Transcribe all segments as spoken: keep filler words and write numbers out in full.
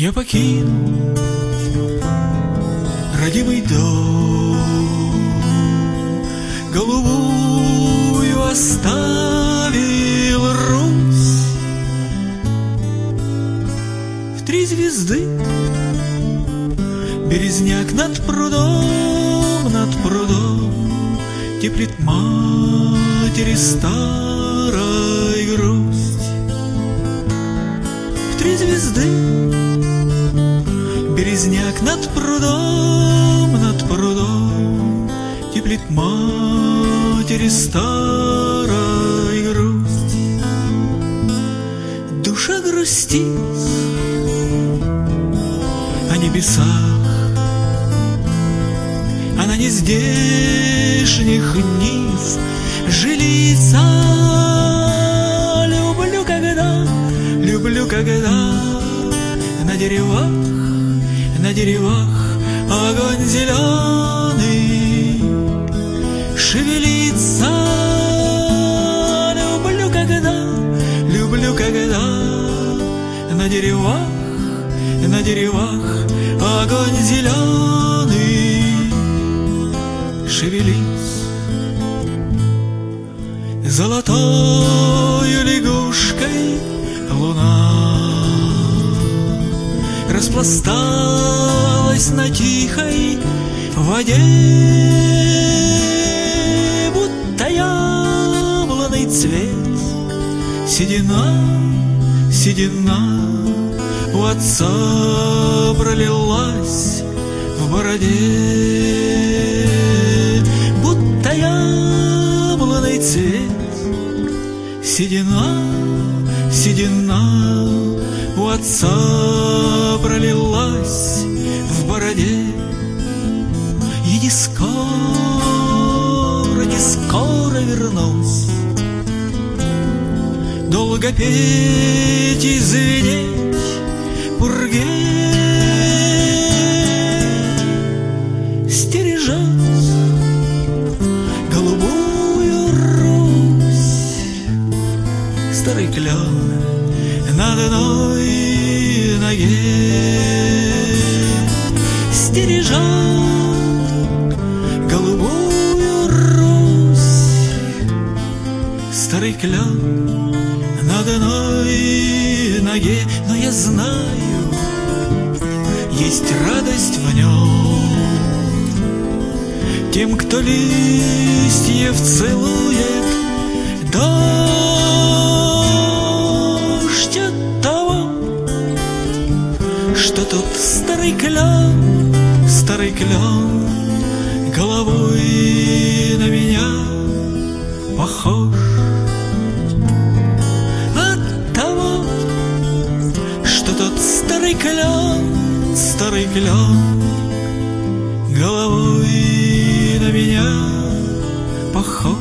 Я покинул родимый дом, голубую оставил Русь. В три звезды березняк над прудом, над прудом теплит матери старой грусть. В три звезды березняк над прудом, над прудом теплит матери старой грусть. Душа грустит о небесах, а на нездешних нив жилица. Люблю, когда, люблю, когда на деревах, на деревах огонь зеленый шевелится. Люблю, когда, люблю, когда на деревах, на деревах огонь зеленый шевелится. Золотою лягушкой луна распласталась на тихой воде, будто яблонный цвет. Седина, седина у отца пролилась в бороде, будто яблонный цвет. Седина, седина у отца пролилась в бороде. И не скоро, не скоро вернусь, долго петь и звенеть пурге, стережет голубую Русь. Старый клен на одной ноге стережет голубую Русь. Старый клен на одной ноге, но я знаю, есть радость в нем тем, кто листьев целует. Дождь от того, что тот старый клен, старый клен головой на меня похож. От того, что тот старый клен, старый клен головой на меня похож.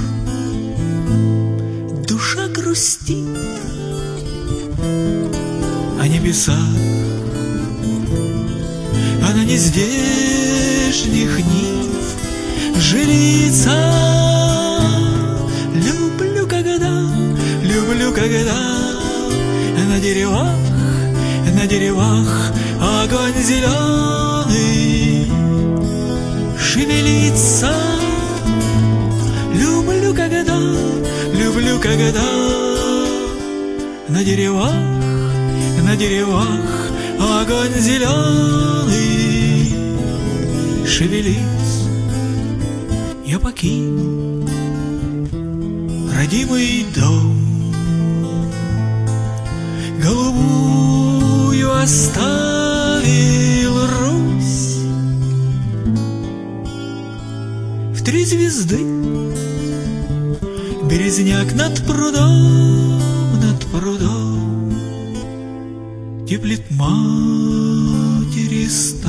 Душа грустит о небесах, а на нездешних нив жилица. Люблю, когда, люблю, когда на деревах, на деревах огонь зеленый шевелится. Люблю, когда, люблю, когда на деревах, на деревах огонь зеленый шевелится. Я покинул родимый дом, голубую оставил Русь. В три звезды березняк над прудом, над прудом теплит матери